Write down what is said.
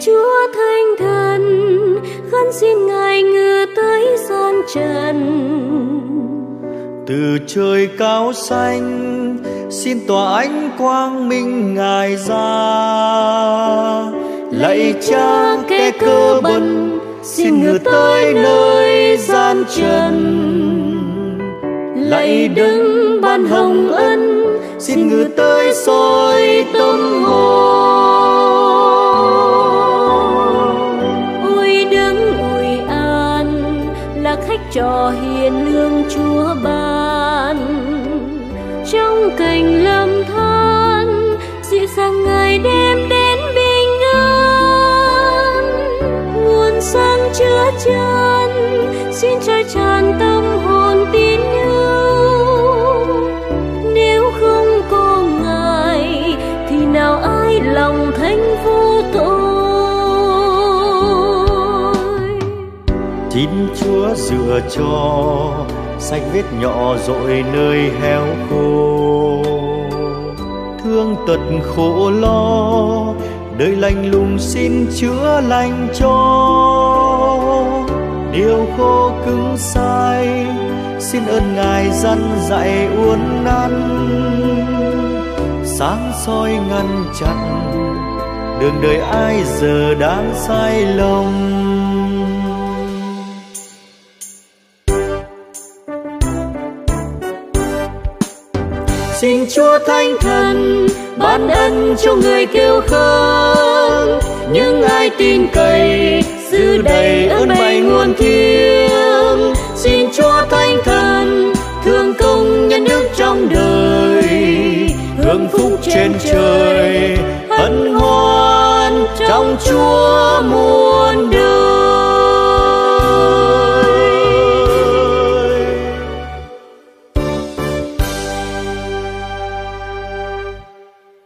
Chúa Thánh Thần, khấn xin Ngài ngự tới gian trần. Từ trời cao xanh, xin tỏa ánh quang minh Ngài ra. Lạy Cha kẻ cơ bần, xin ngự tới nơi gian trần. Lạy Đấng ban hồng ân, xin ngự tới soi tâm hồn. Ôi Đấng ôi an, là khách trò hiền lương Chúa ban. Trong cảnh lầm than, dịu dàng Ngài đem đến bình an. Nguồn sáng chứa chan, xin trôi tràn tâm hồn tín hữu. Nếu không có Ngài, thì nào ai lòng thánh vô tội. Xin Chúa dựa cho sạch vết nhỏ dội nơi héo khô. Thương tật khổ lo, đời lạnh lùng xin chữa lành cho. Điều khô cứng sai, xin ơn Ngài dăn dạy uốn nắn. Sáng soi ngăn chặn, đường đời ai giờ đang sai lầm. Xin Chúa Thánh Thần ban ân cho người kêu khấn. Những ai tin cậy giữ đầy ơn bày nguồn thiêng. Xin Chúa Thánh Thần thương công nhân đức trong đời, hưởng phúc trên trời hân hoan trong Chúa muôn đời.